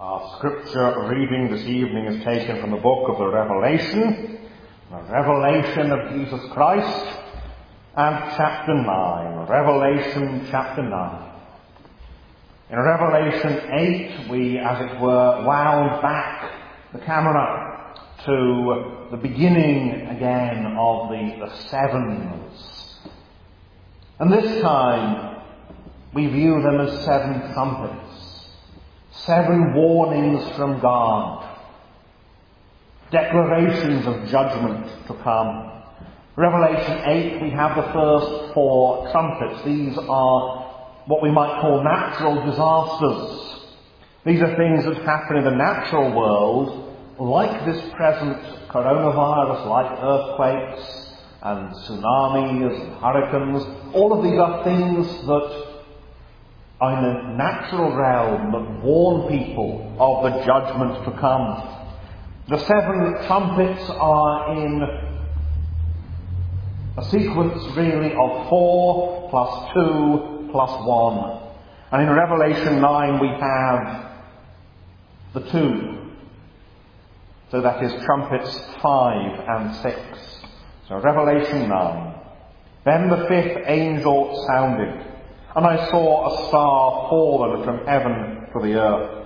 Our scripture reading this evening is taken from the book of the Revelation of Jesus Christ, and chapter 9. Revelation chapter 9. In Revelation 8, we, as it were, wound back the camera to the beginning again of the sevens. And this time, we view them as seven trumpets. 7 warnings from God. Declarations of judgment to come. Revelation 8, we have the first 4 trumpets. These are what we might call natural disasters. These are things that happen in the natural world, like this present coronavirus, like earthquakes and tsunamis and hurricanes. All of these are things that are in the natural realm that warn people of the judgment to come. The 7 trumpets are in a sequence really of 4 plus 2 plus 1. And in Revelation 9 we have the 2. So that is trumpets 5 and 6. So Revelation 9. Then the 5th angel sounded, and I saw a star fallen from heaven to the earth.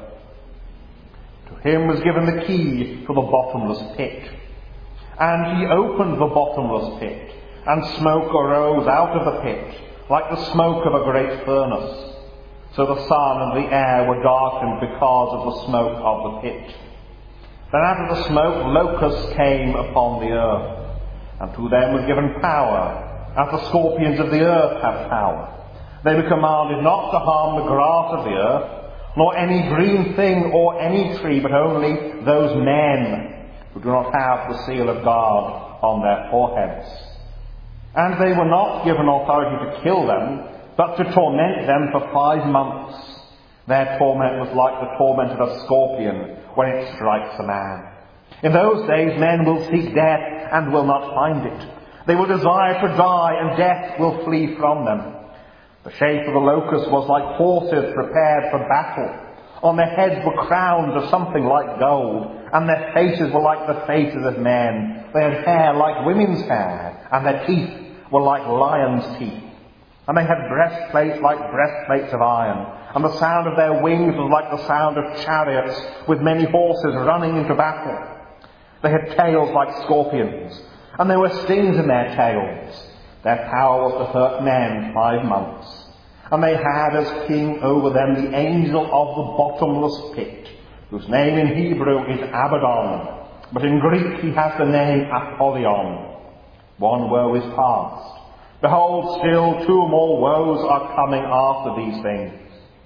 To him was given the key to the bottomless pit. And he opened the bottomless pit, and smoke arose out of the pit, like the smoke of a great furnace. So the sun and the air were darkened because of the smoke of the pit. Then out of the smoke locusts came upon the earth, and to them was given power, as the scorpions of the earth have power. They were commanded not to harm the grass of the earth, nor any green thing or any tree, but only those men who do not have the seal of God on their foreheads. And they were not given authority to kill them, but to torment them for 5 months. Their torment was like the torment of a scorpion when it strikes a man. In those days men will seek death and will not find it. They will desire to die, and death will flee from them. The shape of the locusts was like horses prepared for battle. On their heads were crowns of something like gold, and their faces were like the faces of men. They had hair like women's hair, and their teeth were like lions' teeth. And they had breastplates like breastplates of iron, and the sound of their wings was like the sound of chariots with many horses running into battle. They had tails like scorpions, and there were stings in their tails. Their power was to hurt men 5 months. And they had as king over them the angel of the bottomless pit, whose name in Hebrew is Abaddon, but in Greek he has the name Apollyon. 1 woe is past. Behold, still 2 more woes are coming after these things.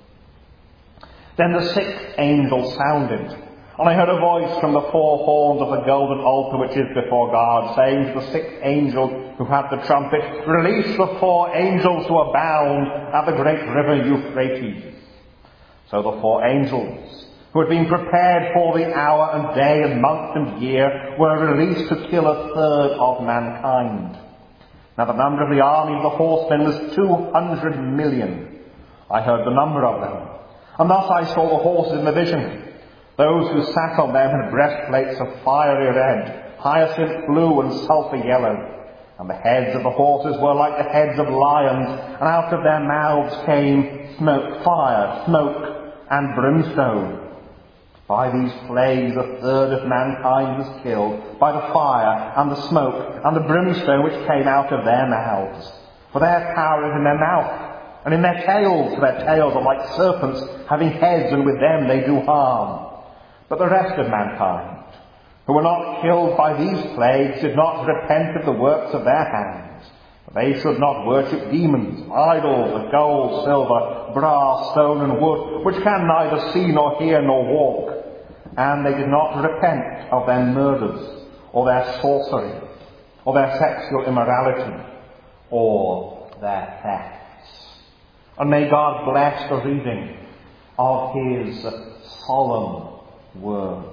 Then the 6th angel sounded, and I heard a voice from the 4 horns of the golden altar which is before God, saying to the 6th angel who had the trumpet, Release the 4 angels who are bound at the great river Euphrates. So the 4 angels, who had been prepared for the hour and day and month and year, were released to kill 1/3 of mankind. Now the number of the army of the horsemen was 200 million. I heard the number of them. And thus I saw the horses in the vision. Those who sat on them had breastplates of fiery red, hyacinth blue and sulphur yellow. And the heads of the horses were like the heads of lions, and out of their mouths came fire, smoke, and brimstone. By these plagues 1/3 of mankind was killed, by the fire and the smoke and the brimstone which came out of their mouths. For their power is in their mouth, and in their tails, for their tails are like serpents, having heads, and with them they do harm. But the rest of mankind, who were not killed by these plagues, did not repent of the works of their hands. For they should not worship demons, idols of gold, silver, brass, stone, and wood, which can neither see nor hear nor walk. And they did not repent of their murders, or their sorcery, or their sexual immorality, or their thefts. And may God bless the reading of his solemn word.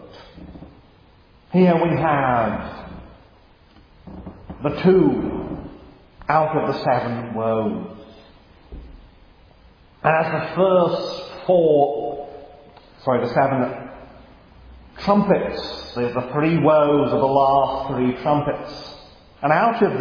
Here we have the 2 out of the 7 woes. And as the first 4, the 7 trumpets, the three woes of the last three trumpets. And out of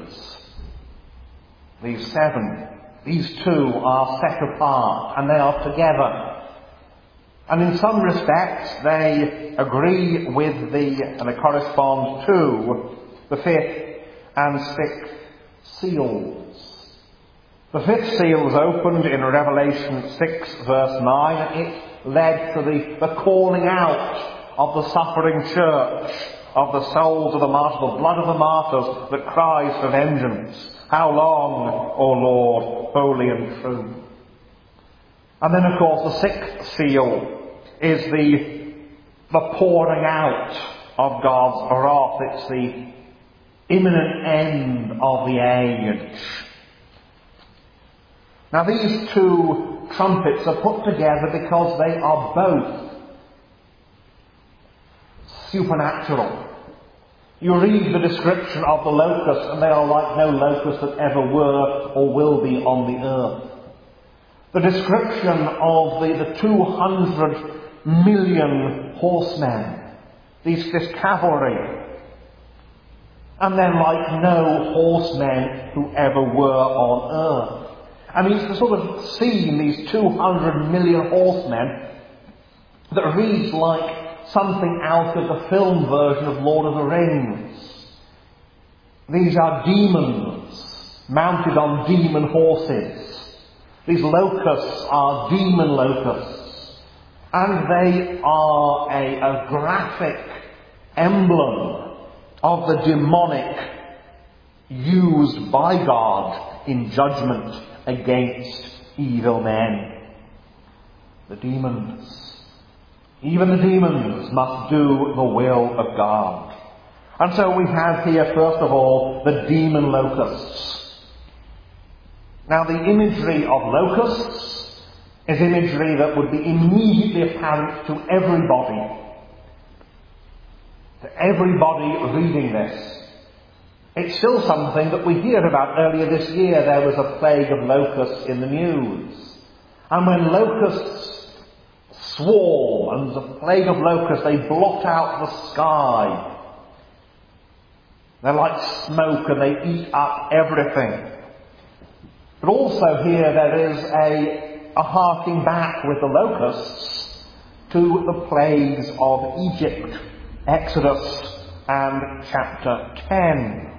these seven, these two are set apart and they are together. And in some respects they agree with and they correspond to the fifth and sixth seals. The fifth seal was opened in Revelation 6 verse 9, and it led to the calling out of the suffering church, of the souls of the martyrs, the blood of the martyrs that cries for vengeance. How long, O Lord, holy and true? And then, of course, the sixth seal is the pouring out of God's wrath. It's the imminent end of the age. Now, these two trumpets are put together because they are both supernatural. You read the description of the locusts, and they are like no locusts that ever were or will be on the earth. The description of the 200 million horsemen, this cavalry, and then like no horsemen who ever were on earth. And it's the sort of scene, these 200 million horsemen, that reads like something out of the film version of Lord of the Rings. These are demons mounted on demon horses. These locusts are demon locusts. And they are a graphic emblem of the demonic used by God in judgment against evil men. The demons. Even the demons must do the will of God. And so we have here, first of all, the demon locusts. Now, the imagery of locusts is imagery that would be immediately apparent to everybody. To everybody reading this. It's still something that we hear about. Earlier this year there was a plague of locusts in the news. And when locusts swarm, and the plague of locusts, they blot out the sky. They're like smoke and they eat up everything. But also here there is a harking back with the locusts to the plagues of Egypt, Exodus and chapter 10.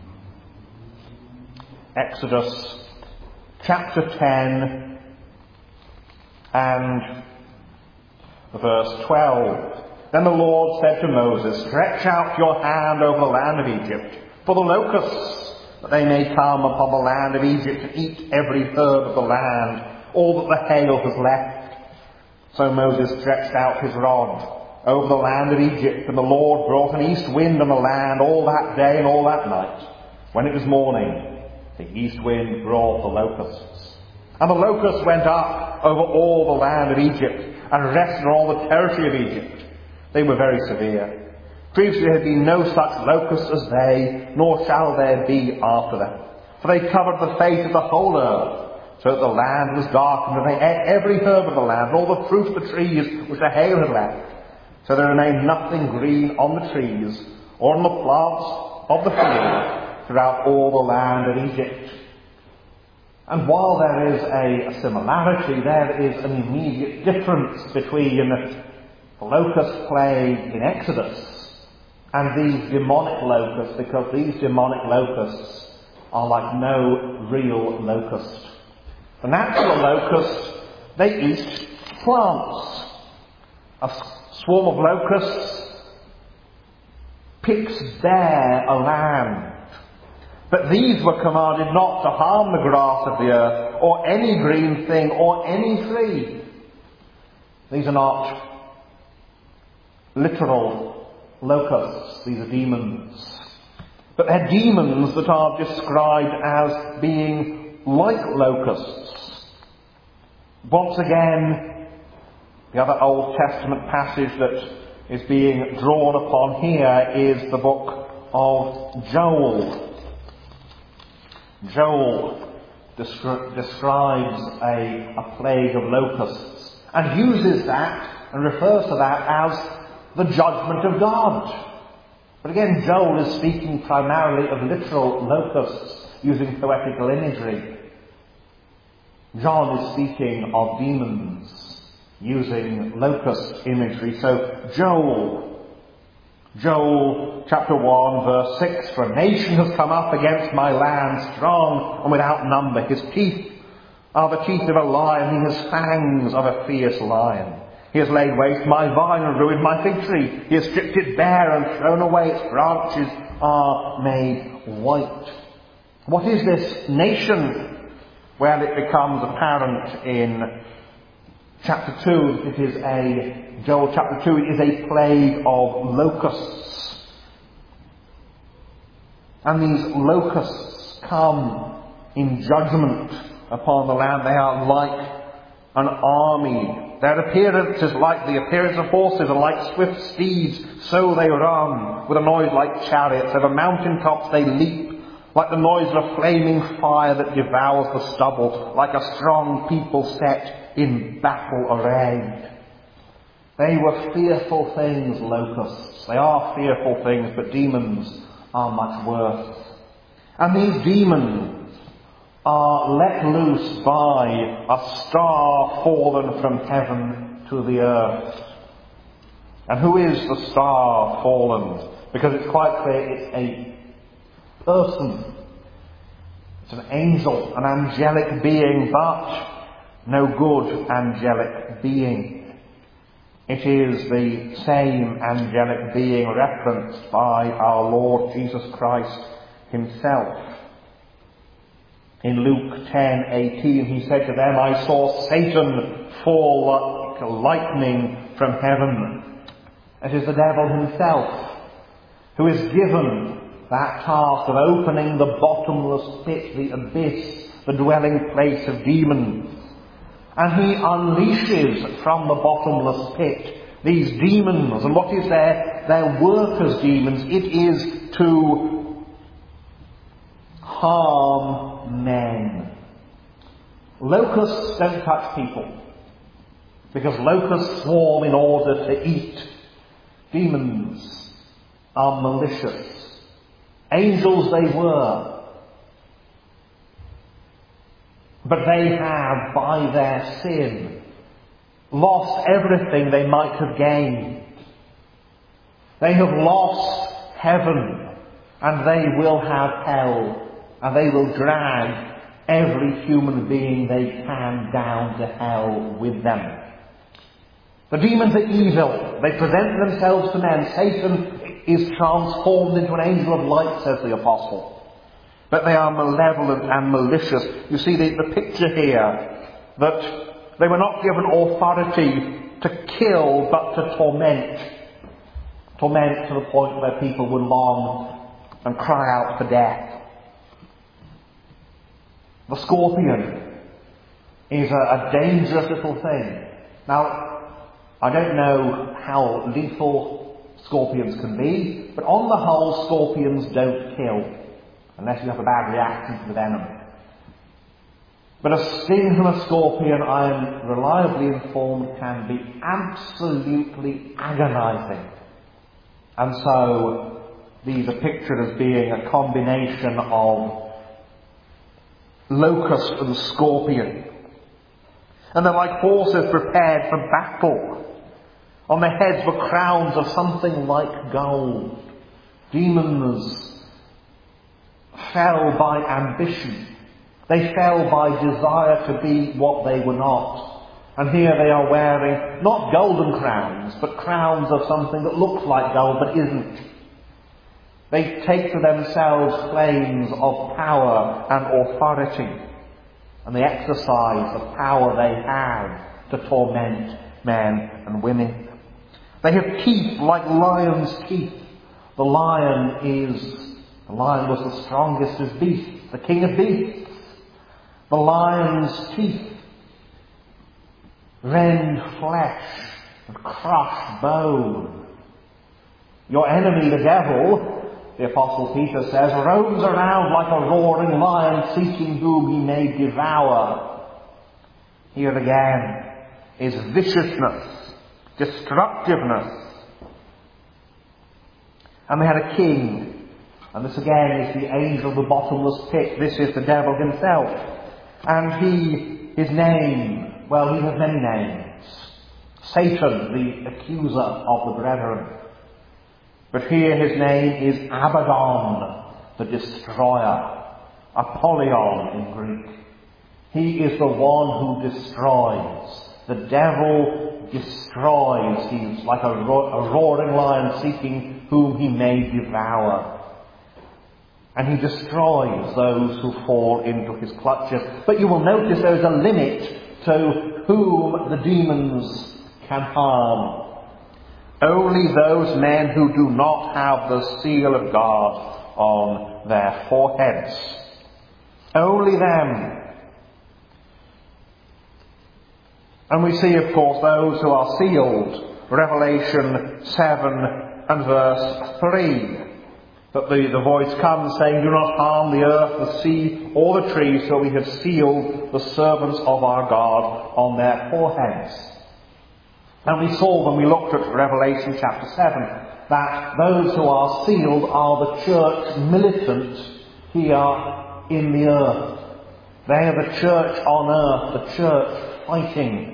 Exodus chapter 10 and verse 12. Then the Lord said to Moses, "Stretch out your hand over the land of Egypt, for the locusts, that they may come upon the land of Egypt and eat every herb of the land, all that the hail has left." So Moses stretched out his rod over the land of Egypt, and the Lord brought an east wind on the land all that day and all that night. When it was morning, the east wind brought the locusts. And the locusts went up over all the land of Egypt, and rested on all the territory of Egypt. They were very severe. Previously there had been no such locusts as they, nor shall there be after them. For they covered the face of the whole earth, so that the land was darkened, and they ate every herb of the land, and all the fruit of the trees which the hail had left. So there remained nothing green on the trees, or on the plants of the field, throughout all the land of Egypt. And while there is a similarity, there is an immediate difference between the locust plague in Exodus and these demonic locusts, because these demonic locusts are like no real locust. The natural locusts, they eat plants. A swarm of locusts picks bare a land. But these were commanded not to harm the grass of the earth, or any green thing, or any tree. These are not literal locusts, these are demons. But they're demons that are described as being like locusts. Once again, the other Old Testament passage that is being drawn upon here is the book of Joel. Joel describes a plague of locusts and uses that and refers to that as the judgment of God. But again, Joel is speaking primarily of literal locusts, using poetical imagery. John is speaking of demons, using locust imagery. So Joel chapter 1 verse 6, "For a nation has come up against my land, strong and without number. His teeth are the teeth of a lion, he has fangs of a fierce lion. He has laid waste my vine and ruined my fig tree. He has stripped it bare and thrown away, its branches are made white." What is this nation? Well, it becomes apparent in chapter 2. Joel chapter 2, it is a plague of locusts. And these locusts come in judgment upon the land. They are like an army. Their appearance is like the appearance of horses, and like swift steeds, so they run, with a noise like chariots. Over mountain tops they leap, like the noise of a flaming fire that devours the stubble, like a strong people set in battle array. They were fearful things, locusts. They are fearful things, but demons are much worse. And these demons are let loose by a star fallen from heaven to the earth. And who is the star fallen? Because it's quite clear it's a person. It's an angel, an angelic being, but no good angelic being. It is the same angelic being referenced by our Lord Jesus Christ himself. In Luke 10:18, he said to them, "I saw Satan fall like lightning from heaven." It is the devil himself who is given that task of opening the bottomless pit, the abyss, the dwelling place of demons. And he unleashes from the bottomless pit these demons. And what is their work as demons? It is to harm men. Locusts don't touch people, because locusts swarm in order to eat. Demons are malicious. Angels they were, but they have, by their sin, lost everything they might have gained. They have lost heaven, and they will have hell, and they will drag every human being they can down to hell with them. The demons are evil. They present themselves to men. Satan is transformed into an angel of light, says the apostle. But they are malevolent and malicious. You see the picture here, that they were not given authority to kill, but to torment. Torment to the point where people would long and cry out for death. The scorpion is a dangerous little thing. Now, I don't know how lethal scorpions can be, but on the whole, scorpions don't kill, unless you have a bad reaction to the venom. But a sting from a scorpion, I am reliably informed, can be absolutely agonizing. And so, these are pictured as being a combination of locust and scorpion. And they're like horses prepared for battle. On their heads were crowns of something like gold. Demons fell by ambition. They fell by desire to be what they were not. And here they are wearing not golden crowns, but crowns of something that looks like gold but isn't. They take to themselves claims of power and authority, and the exercise of power they have to torment men and women. They have teeth like lions' teeth. The lion was the strongest of beasts, the king of beasts. The lion's teeth rend flesh and crush bone. Your enemy, the devil, the Apostle Peter says, roams around like a roaring lion, seeking whom he may devour. Here again is viciousness, destructiveness, And they had a king. And this again is the angel of the bottomless pit. This is the devil himself. And his name, well, he has many names. Satan, the accuser of the brethren. But here his name is Abaddon, the destroyer. Apollyon in Greek. He is the one who destroys. The devil destroys. He's like a roaring lion seeking whom he may devour. And he destroys those who fall into his clutches. But you will notice there is a limit to whom the demons can harm. Only those men who do not have the seal of God on their foreheads. Only them. And we see, of course, those who are sealed. Revelation 7 and verse 3. That the voice comes saying, "Do not harm the earth, the sea, or the trees, for we have sealed the servants of our God on their foreheads." And we saw when we looked at Revelation chapter 7 that those who are sealed are the church militant here in the earth. They are the church on earth, the church fighting.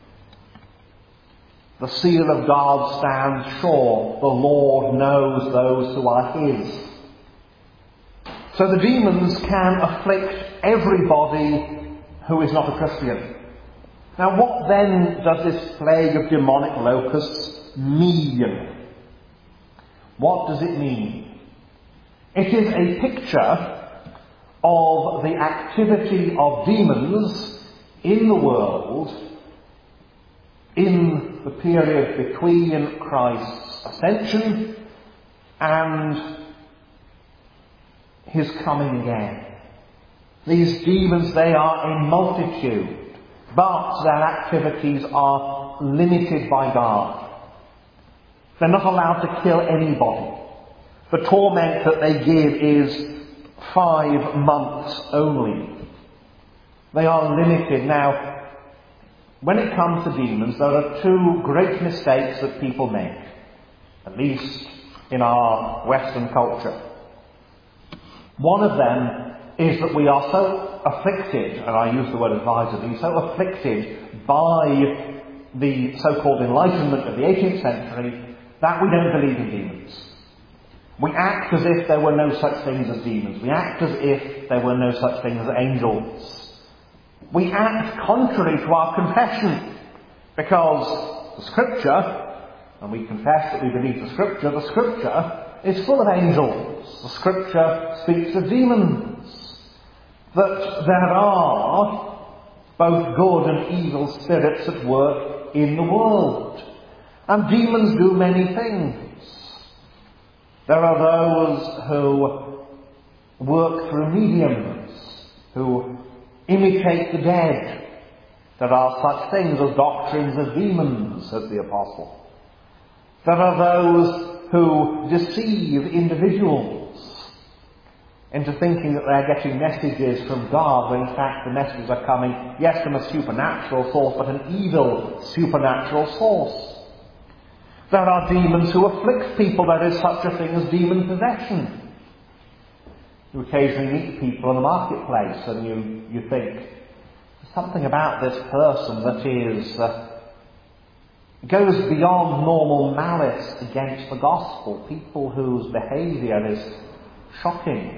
The seal of God stands sure. The Lord knows those who are his. So the demons can afflict everybody who is not a Christian. Now what then does this plague of demonic locusts mean? What does it mean? It is a picture of the activity of demons in the world in the period between Christ's ascension and his coming again. These demons, they are a multitude, but their activities are limited by God. They're not allowed to kill anybody. The torment that they give is 5 months only. They are limited. Now, when it comes to demons, there are 2 great mistakes that people make, at least in our Western culture. One of them is that we are so afflicted, and I use the word advisedly, so afflicted by the so-called Enlightenment of the 18th century that we don't believe in demons. We act as if there were no such things as demons. We act as if there were no such things as angels. We act contrary to our confession, because the Scripture, and we confess that we believe the Scripture is full of angels. The Scripture speaks of demons. That there are both good and evil spirits at work in the world. And demons do many things. There are those who work through mediums, who imitate the dead. There are such things as doctrines of demons, says the Apostle. There are those who deceive individuals into thinking that they're getting messages from God, when in fact the messages are coming, yes, from a supernatural source, but an evil supernatural source. There are demons who afflict people. There is such a thing as demon possession. You occasionally meet people in the marketplace and you think, there's something about this person that is goes beyond normal malice against the gospel. People whose behaviour is shocking.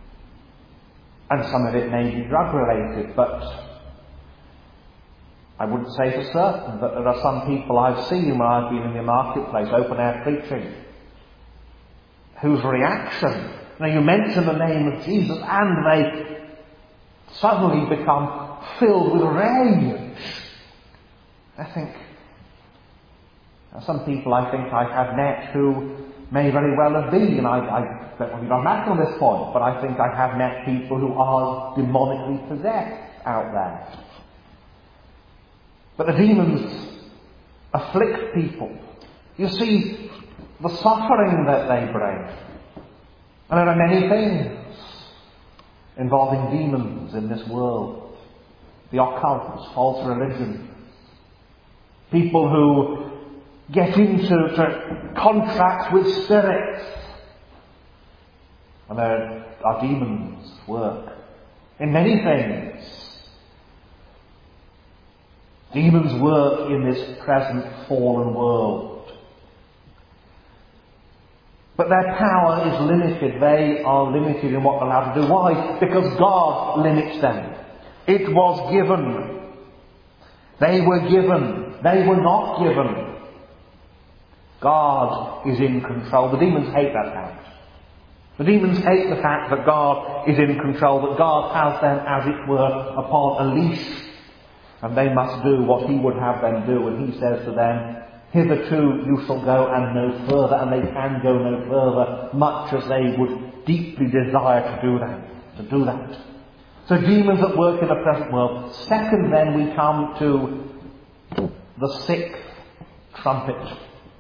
And some of it may be drug related, but I wouldn't say for certain. But there are some people I've seen when I've been in the marketplace, open air preaching, whose reaction, now you mention the name of Jesus and they suddenly become filled with rage. I think, some people I think I have met who may very well have been, and I don't want to be dogmatic on this point, but I think I have met people who are demonically possessed out there. But the demons afflict people. You see the suffering that they bring. And there are many things involving demons in this world. The occult, false religion. People who get into contracts with spirits And there are demons at work in many things. Demons work in this present fallen world. But their power is limited. They are limited in what they're allowed to do. Why? Because God limits them. It was given. They were given. They were not given. God is in control. The demons hate that fact. The demons hate the fact that God is in control, that God has them, as it were, upon a leash. And they must do what He would have them do. And He says to them, hitherto you shall go and no further. And they can go no further, much as they would deeply desire to do that. So demons at work in the present world. Second, then, we come to the sixth trumpet.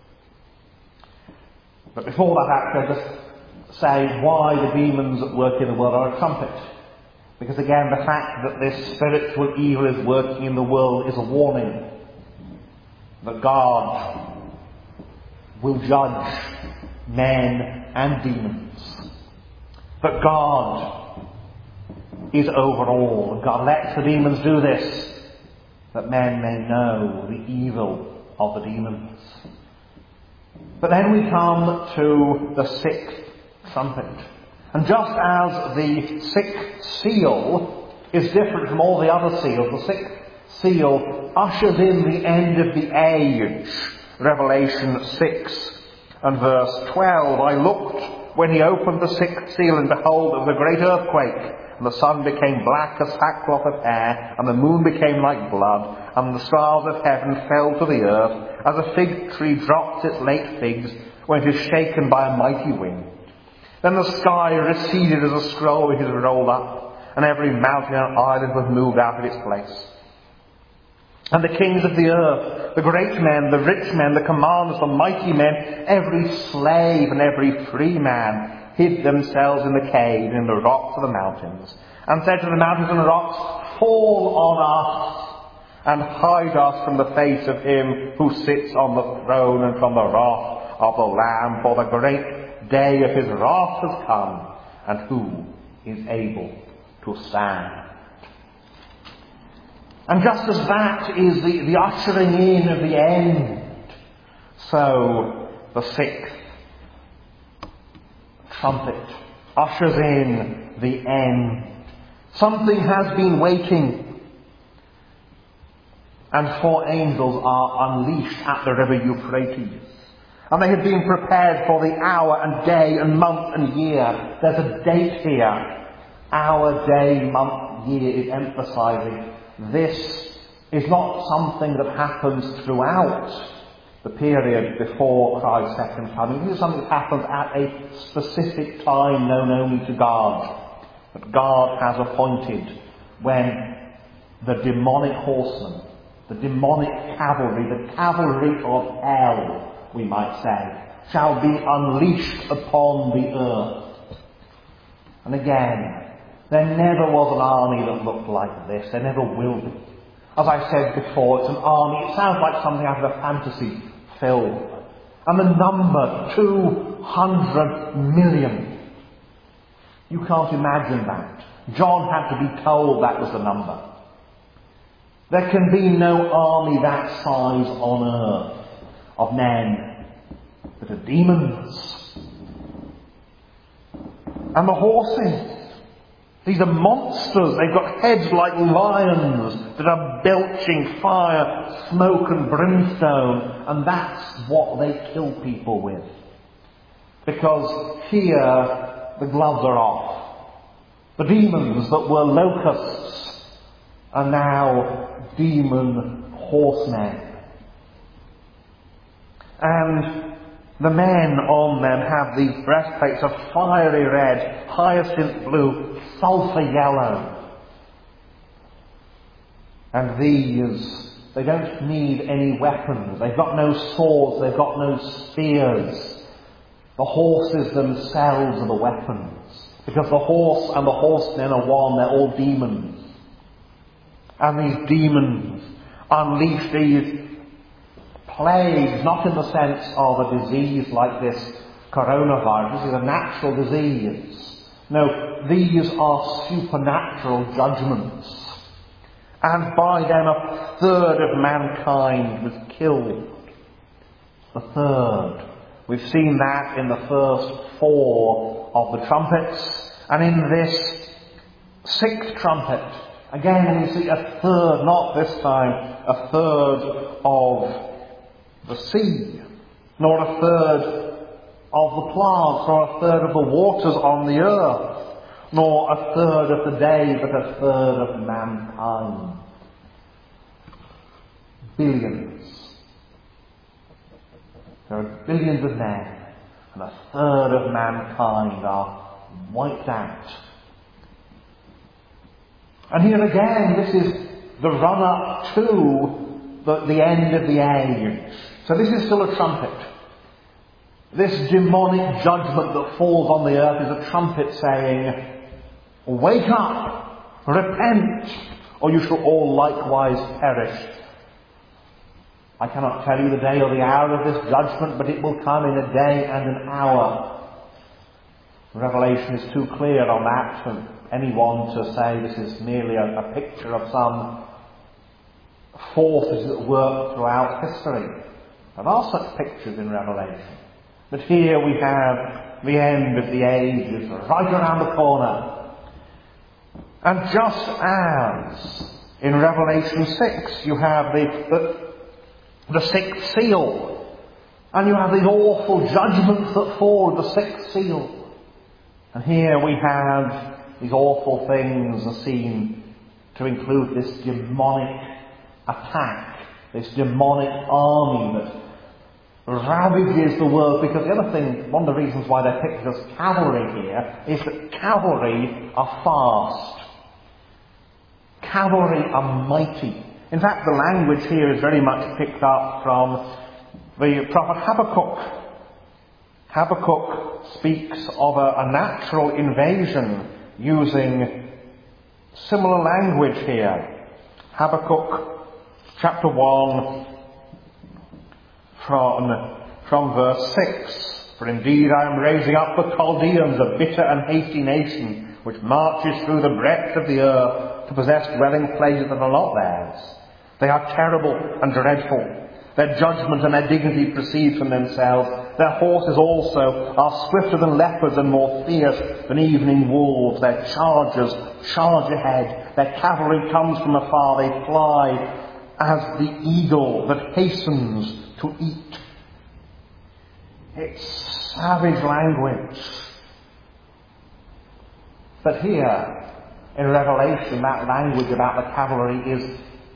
But before that, I'll just say why the demons at work in the world are a trumpet. Because again, the fact that this spiritual evil is working in the world is a warning that God will judge men and demons. But God is over all. And God lets the demons do this, that men may know the evil of the demons. But then we come to the sixth trumpet. And just as the sixth seal is different from all the other seals, the sixth seal ushers in the end of the age. Revelation 6 and verse 12. I looked when He opened the sixth seal, and behold, there was a great earthquake. And the sun became black as sackcloth of hair, and the moon became like blood, and the stars of heaven fell to the earth, as a fig tree drops its late figs when it is shaken by a mighty wind. Then the sky receded as a scroll which is rolled up, and every mountain and island was moved out of its place. And the kings of the earth, the great men, the rich men, the commanders, the mighty men, every slave and every free man, hid themselves in the caves, in the rocks of the mountains, and said to the mountains and the rocks, fall on us, and hide us from the face of Him who sits on the throne and from the wrath of the Lamb, for the great day of His wrath has come, and who is able to stand? And just as that is the ushering in of the end, so the sixth trumpet ushers in the end. Something has been waiting, and 4 angels are unleashed at the river Euphrates. And they have been prepared for the hour and day and month and year. There's a date here. Hour, day, month, year is emphasizing. This is not something that happens throughout the period before Christ's second coming. This is something that happens at a specific time known only to God. That God has appointed when the demonic horsemen, the demonic cavalry, the cavalry of hell, we might say, shall be unleashed upon the earth. And again, there never was an army that looked like this. There never will be. As I said before, it's an army. It sounds like something out of a fantasy film. And the number, 200 million. You can't imagine that. John had to be told that was the number. There can be no army that size on earth of men that are demons. And the horses, these are monsters. They've got heads like lions that are belching fire, smoke and brimstone. And that's what they kill people with. Because here the gloves are off. The demons that were locusts are now demon horsemen. And the men on them have these breastplates of fiery red, hyacinth blue, sulphur yellow. And these, they don't need any weapons. They've got no swords, they've got no spears. The horses themselves are the weapons. Because the horse and the horsemen are one, they're all demons. And these demons unleash these plagues, not in the sense of a disease like this coronavirus. This is a natural disease. No, these are supernatural judgments. And by them a third of mankind was killed. The third. We've seen that in the first 4 of the trumpets. And in this 6th trumpet, again we see a third, not this time, a third of the sea, nor a third of the plants, nor a third of the waters on the earth, nor a third of the day, but a third of mankind. Billions. There are billions of men, and a third of mankind are wiped out. And here again, this is the run-up to the end of the age. So this is still a trumpet. This demonic judgment that falls on the earth is a trumpet saying, wake up, repent, or you shall all likewise perish. I cannot tell you the day or the hour of this judgment, but it will come in a day and an hour. Revelation is too clear on that for anyone to say this is merely a picture of some forces that work throughout history. There are such pictures in Revelation. But here we have the end of the ages right around the corner. And just as in Revelation 6 you have the 6th seal, and you have these awful judgments that fall with the 6th seal. And here we have these awful things are seen to include this demonic attack, this demonic army that ravages the world. Because the other thing, one of the reasons why they're pictured as cavalry here, is that cavalry are fast. Cavalry are mighty. In fact, the language here is very much picked up from the prophet Habakkuk. Habakkuk speaks of a natural invasion using similar language here. Habakkuk chapter 1 from verse 6. For indeed I am raising up the Chaldeans, a bitter and hasty nation, which marches through the breadth of the earth to possess dwelling places that are not theirs. They are terrible and dreadful. Their judgment and their dignity proceed from themselves. Their horses also are swifter than leopards and more fierce than evening wolves. Their chargers charge ahead. Their cavalry comes from afar. They fly as the eagle that hastens to eat. It's savage language. But here, in Revelation, that language about the cavalry is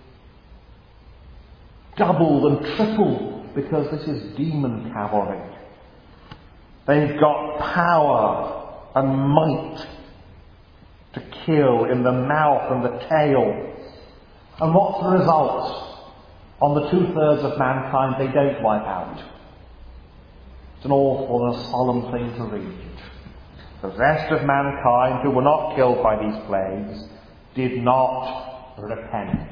doubled and tripled, because this is demon cavalry. They've got power and might to kill in the mouth and the tail. And what's the result? On the 2/3 of mankind, they don't wipe out. It's an awful and a solemn thing to read. The rest of mankind who were not killed by these plagues did not repent.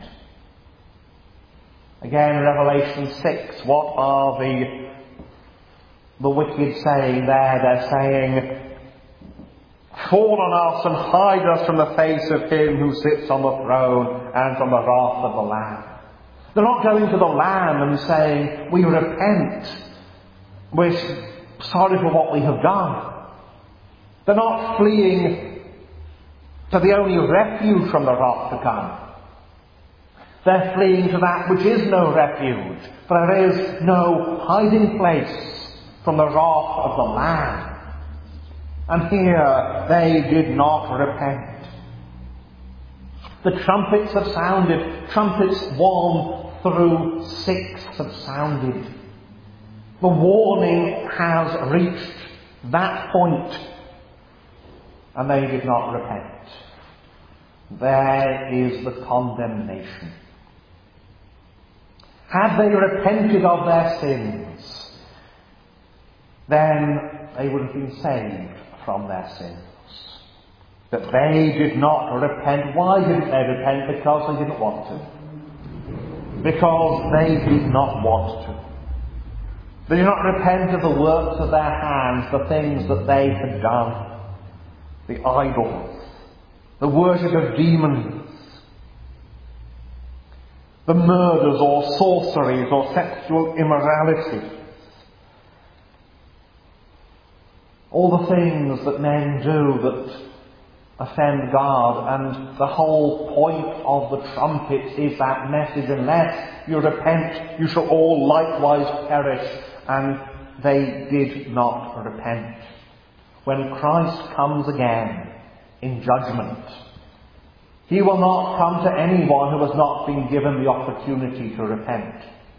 Again, Revelation 6, what are the wicked saying there? They're saying, fall on us and hide us from the face of him who sits on the throne and from the wrath of the Lamb. They're not going to the Lamb and saying, we repent. We're sorry for what we have done. They're not fleeing to the only refuge from the wrath to come. They're fleeing to that which is no refuge, for there is no hiding place from the wrath of the Lamb. And here they did not repent. The trumpets have sounded. Trumpets 1 through 6 have sounded. The warning has reached that point, and they did not repent. There is the condemnation. Had they repented of their sins, then they would have been saved from their sins. But they did not repent. Why didn't they repent? Because they didn't want to. Because they did not want to. They did not repent of the works of their hands, the things that they had done. the idols, the worship of demons, the murders or sorceries or sexual immorality, all the things that men do that offend God. And the whole point of the trumpet is that message: unless you repent, you shall all likewise perish. And they did not repent. When Christ comes again in judgment, he will not come to anyone who has not been given the opportunity to repent.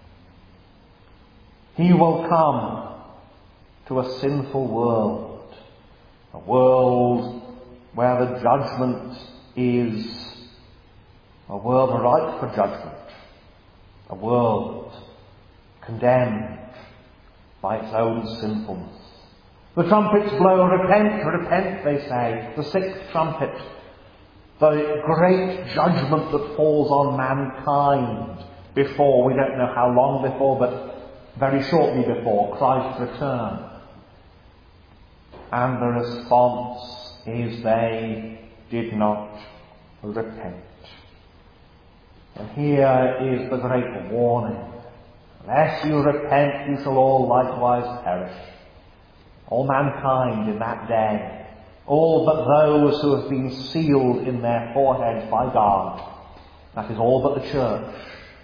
He will come to a sinful world, a world where the judgment is a world ripe for judgment, a world condemned by its own sinfulness. The trumpets blow, repent, repent, they say. The sixth trumpet, the great judgment that falls on mankind before, we don't know how long before, but very shortly before Christ's return. And the response is they did not repent. And here is the great warning: unless you repent, you shall all likewise perish. All mankind in that day, all but those who have been sealed in their foreheads by God, that is, all but the church.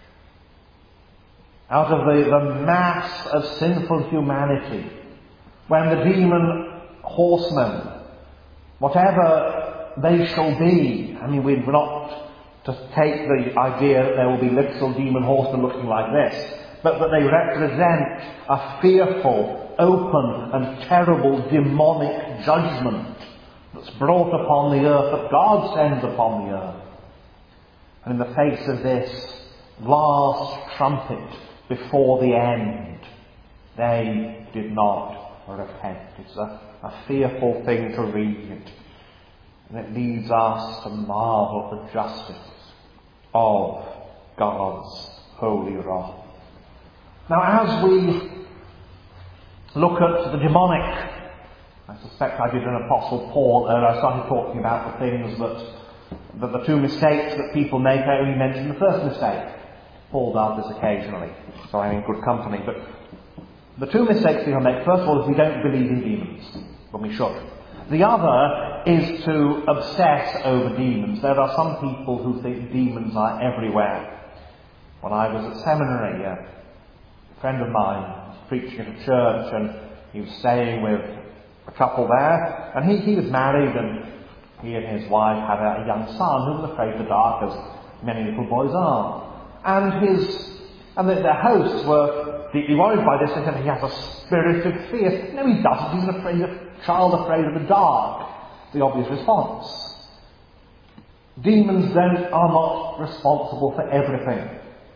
Out of the mass of sinful humanity, when the demon horsemen, whatever they shall be, I mean, we're not to take the idea that there will be literal demon horsemen looking like this, but that they represent a fearful, open and terrible demonic judgment that's brought upon the earth, that God sends upon the earth. And in the face of this last trumpet before the end, they did not repent. It's a fearful thing to read, and it leads us to marvel at the justice of God's holy wrath. Now, as we look at the demonic, I suspect I did an Apostle Paul earlier. I started talking about the things that the two mistakes that people make. I only mentioned the first mistake. Paul does this occasionally, so I'm in good company. But the two mistakes people make, first of all, is we don't believe in demons when we should. The other is to obsess over demons. There are some people who think demons are everywhere. When I was at seminary, a friend of mine was preaching at a church, and he was staying with a couple there, and he was married, and he and his wife had a young son who was afraid of the dark, as many little boys are. And their hosts were deeply worried by this. They said he has a spirit of fear. No, he doesn't. He's a child afraid of the dark. The obvious response. Demons are not responsible for everything.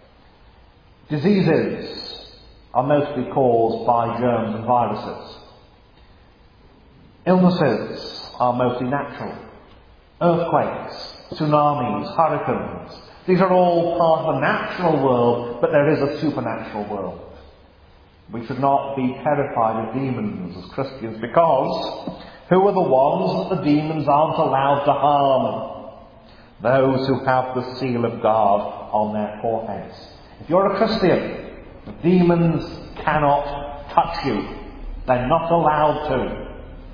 Diseases are mostly caused by germs and viruses. Illnesses are mostly natural. Earthquakes, tsunamis, hurricanes. These are all part of the natural world, but there is a supernatural world. We should not be terrified of demons as Christians, because who are the ones that the demons aren't allowed to harm? Those who have the seal of God on their foreheads. If you're a Christian, the demons cannot touch you. They're not allowed to.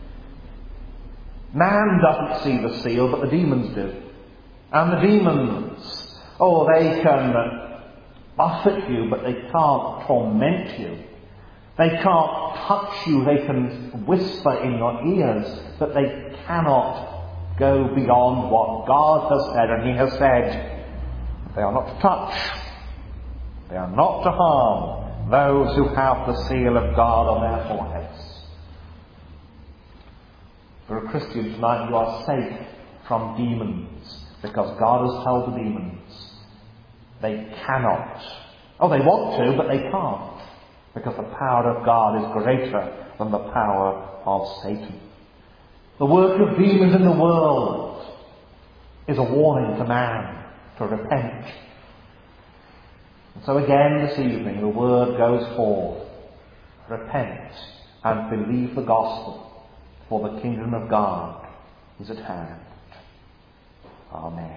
Man doesn't see the seal, but the demons do. And the demons, they can buffet you, but they can't torment you. They can't touch you. They can whisper in your ears, but they cannot go beyond what God has said. And He has said, they are not to touch. They are not to harm those who have the seal of God on their foreheads. For a Christian tonight, you are safe from demons, because God has told the demons they cannot. They want to, but they can't, because the power of God is greater than the power of Satan. The work of demons in the world is a warning to man to repent. And so again this evening the word goes forth: repent and believe the gospel, for the kingdom of God is at hand. Amen.